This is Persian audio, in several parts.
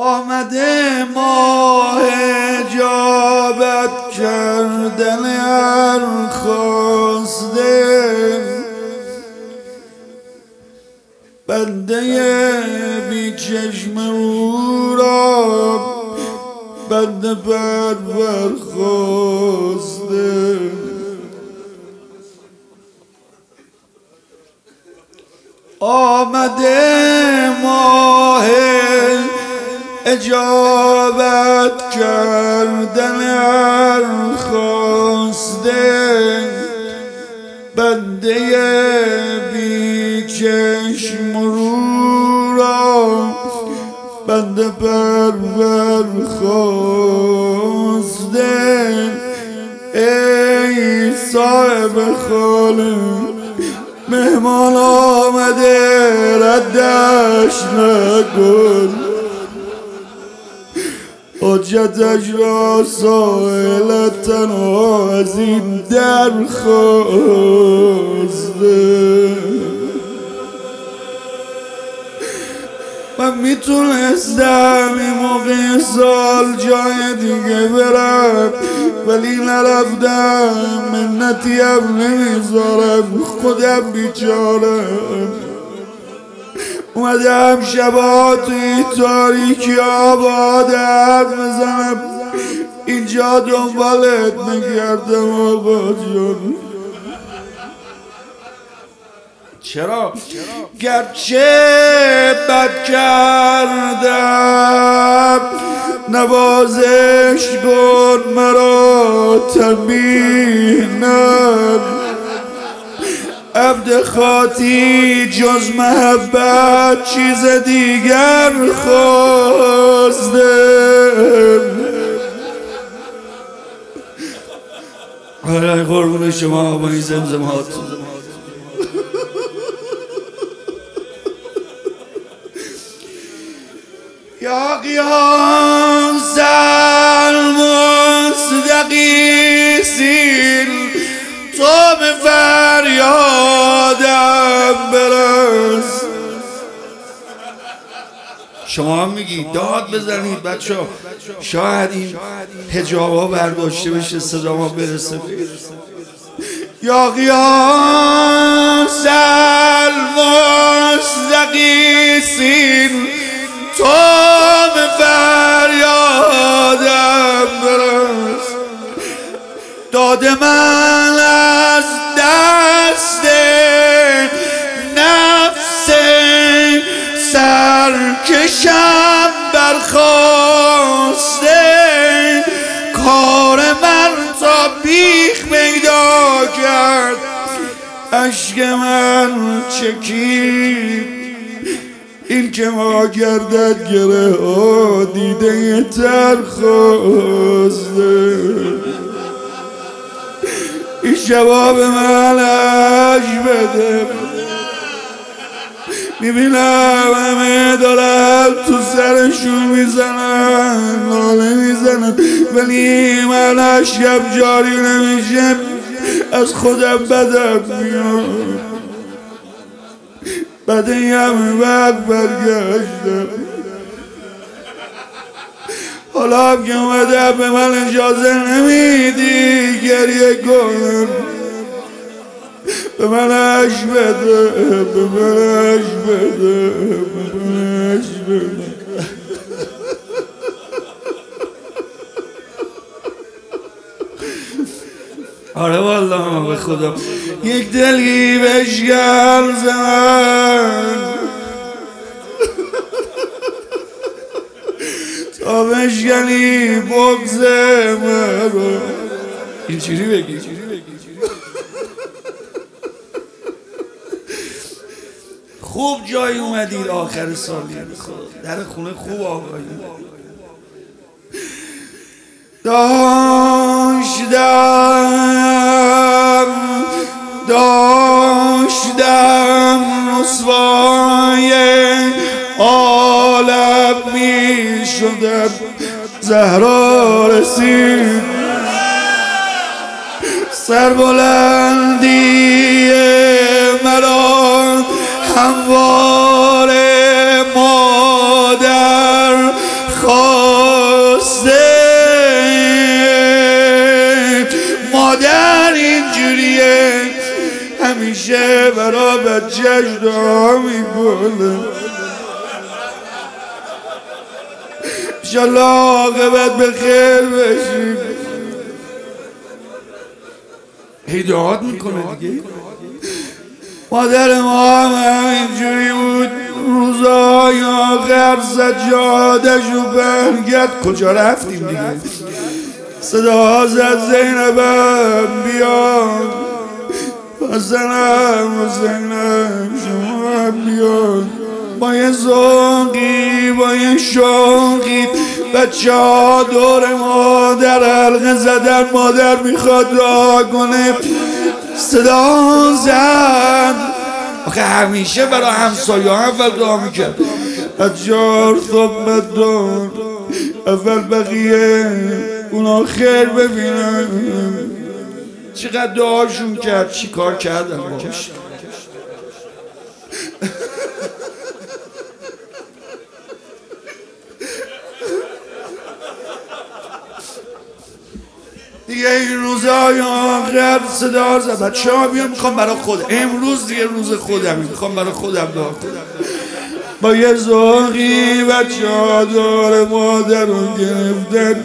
آمده ماه اجابت کردن هر خواسته، بنده بی چشم او را بنده پرور خواسته. آمده ماه اجابت کردن هر خواسته، بنده بی چشم رو را بنده پرور خواسته. ای صاحب خانه مهمان آمده ردش نکن، حجتش را سائل تنها از این در خواسته. من میتونستم این موقع سال جای دیگه برم ولی نرفتم، منتی هم نمیذارم، خودم بیچارم. اومدم شبا توی تاریکی آباد حرف بزنم، اینجا دنبالت نگردم آقا جون. چرا؟ گرچه بد کردم نوازش کن مرا تنبیه نه، عبد خاطی جز محبت چیز دیگر خواسته. آره قربون شما با این زمزمات. یا قیاس المصدقین تو به فریادم برس. شما هم میگی داد بزنید بچه ها، شاید این حجابا برداشته بشه صدا ما برسه. یا قیاس المصدقین تو به فریادم برس. داد من از دست نفس سرکشم برخاسته، کار من تا بیخ پیدا کرد، اشک من چکید. این که ما گردد گره ها دیده تر خواسته. این شباب من عشق بده، میبینم همه دارن تو سرشون میزنن ناله میزنن، ولی من عشقم جاری نمیشه، از خودم بدم میاد. بعد این همه وقت برگشتم، حالا هم که اومدم به من اجازه نمیدی گریه کنم. به من عشق بده، به من عشق بده، به من عشق بده. آره والله به خدا یک دلی بشگل زن تا بشگلی بگذه مرا. این چیزی بگی خوب جایی اومدید آخر سالی، در خونه خوب آقایی داشتم رسوای عالم می شدم. زهرا رسید سربلندی مرا همواره مادر همیشه برا بچهش دعا میکنه انشالله عاقبت به خیر بشی. هدایت میکنه دیگه. مادر ما هم همینجوری بود، روزای آخر سجادشو بنگت. کجا رفتیم دیگه؟ صدا زد زینبم بیاد، حسنم شما بیاد، با یه زوقی با یه شوقی بچه ها دور مادر حلقه زدن. مادر میخواد دعا کنه، صدا زد. آخه همیشه برای همسایه اول دعا میکرد، اجار ثبت دار، اول بقیه اونا خیر ببینن. چقدر دعاشون کرد، چی کار کردن باش. دیگه این روزهای آخر صدا زد بچه ها بیان میخوام برای خودم، امروز دیگه روز خودم میخوام برای خودم دعا کنم. با یه زوقی بچه ها دور مادر رو گرفتن.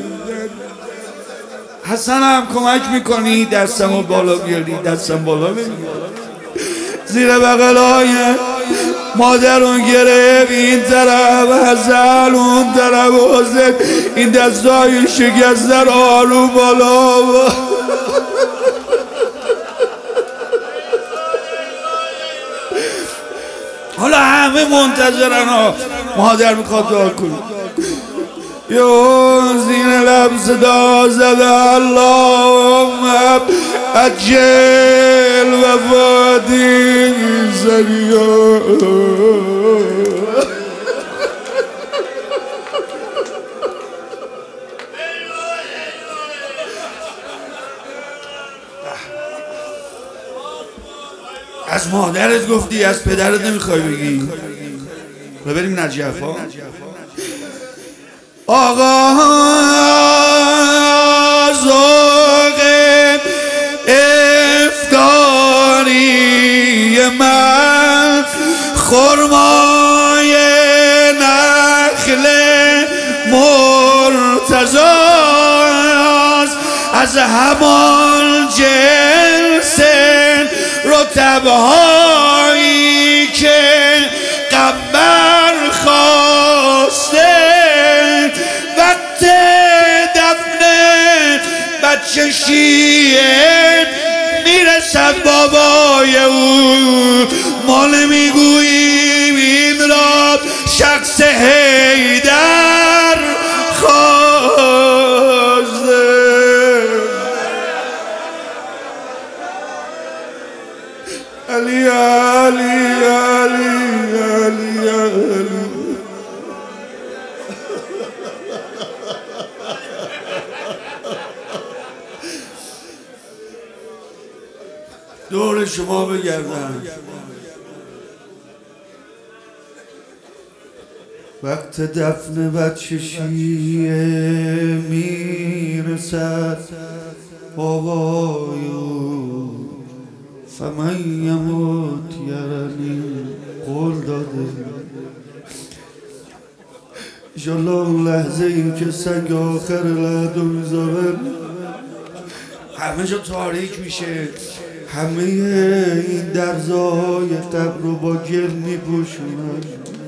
حسن هم کمک میکنی دستم رو بالا بیاری؟ دستم بالا بیاری. زیر بغلای مادر رو گرفت، این طرف حسن اون طرف حسن، این دستای شکسته رو آروم بالا. حالا همه منتظرن ها، مادر میخواد دعا کنه. یو زین لب صدا زده اللهم اجل وفاتی زریا. از مادرت گفتی، از پدرت نمیخوای بگی؟ بریم نجف ها. آقا ذوق افطاری من خرمای نخل مرتضاست، از همان جنس رطب‌هایی که قمر خواسته. وقت دفن بچه شیعه میرسد بابای او، ما نمیگوییم این را شخص حیدر خواسته. علی علی علی علی علی. دور شما بگردم. وقت دفن بچه شیعه میرسد بابایو، فمن یموت یرنی قول داده. انشالله اون لحظه ای که سنگ آخر لحظه میذارن همه جا تاریک میشه، همه این درزای قبر رو با گل میپوشونن.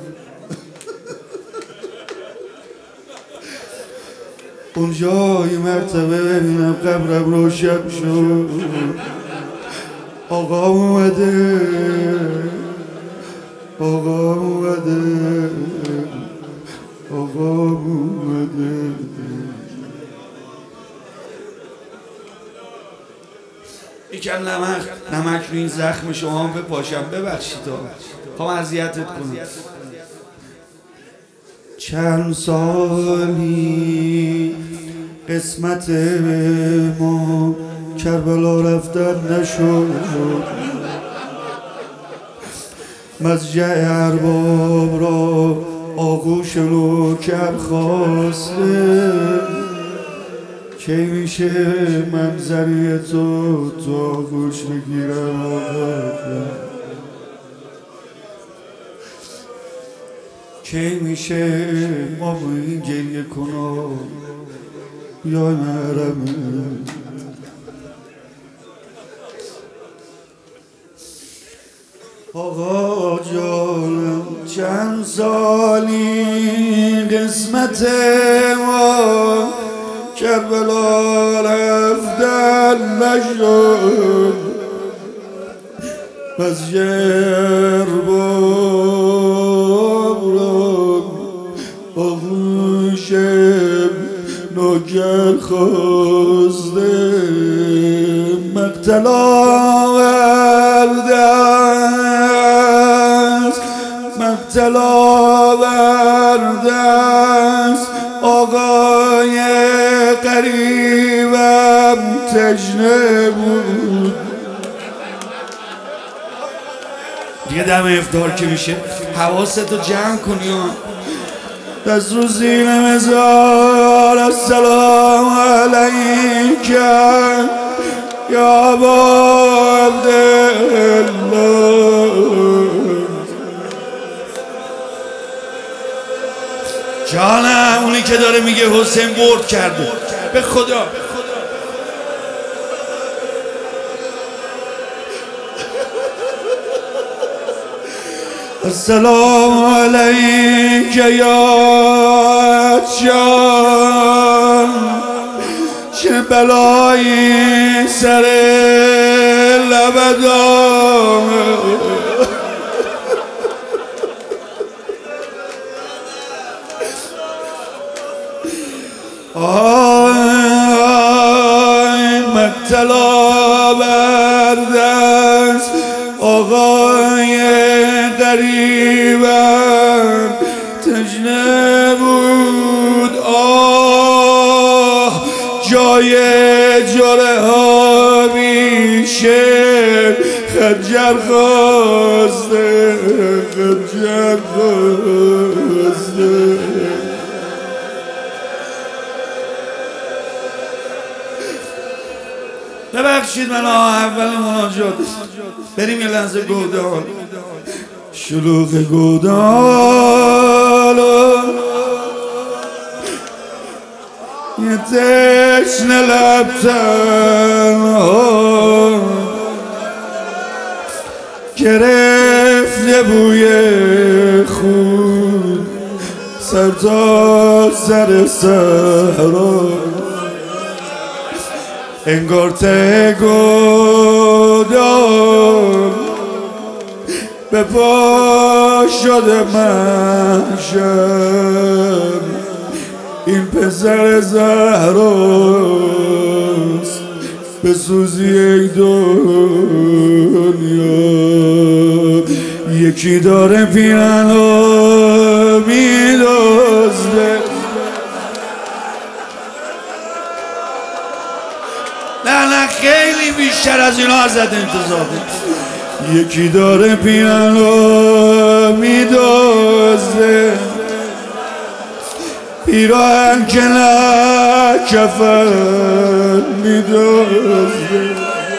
اونجا یه مرتبه ببینم قبرم روشن شد، آقا اومده، آقا اومده، آقا اومده. یکم نمک رو این زخم شما هم بپاشم، ببخشید خوام اذیتت کنم. چند سالی قسمت ما کربلا رفتن نشد، مضجع ارباب را آغوش نوکر خواسته. کی میشه منظری تو آغوش بگیرم آقا؟ کی میشه ما با این گریه کنم یا محرمه؟ آقا جانم چند سالی قسمت ما کربلا رفتن نشد، پس جرباب آغوشم نوکر خواسته مقتل آورده است، مقتل آورده است. آقای قریبم تشنه بود. دیگه دم افطار که میشه حواستو جمع کنی دست رو زیر مزار. السلام علیک یا ابا عبدالله. جانم اونی که داره میگه حسین برد کرده به خدا. السلام علیک یا جان، چه بلایی سر لبت آمد. آی مقتل آورده است آقای قریبم تشنه بود. آه جای جره ها میشه خنجر خواسته، خنجر خواسته. ببخشید من اول مناجات بریم یه لحظه گودال شلوغ گودال یه تشنه لب تنها گرفته بوی خون سر تا سر صحرا، انگار ته گودال به پا شده محشر. این پسر زهراست به سوزی یک دنیا، یکی داره پیانو میدزده. نه خیلی بیشتر از اینا ازت انتظار دارم. یکی داره پیانو میدزده، پیراهن که نه کفن میدزده.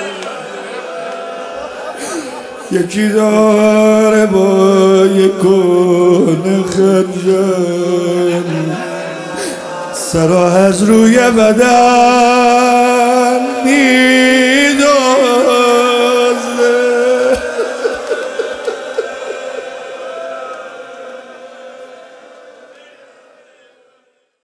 یکی داره با یک کهنه خنجر سرا از روی بدن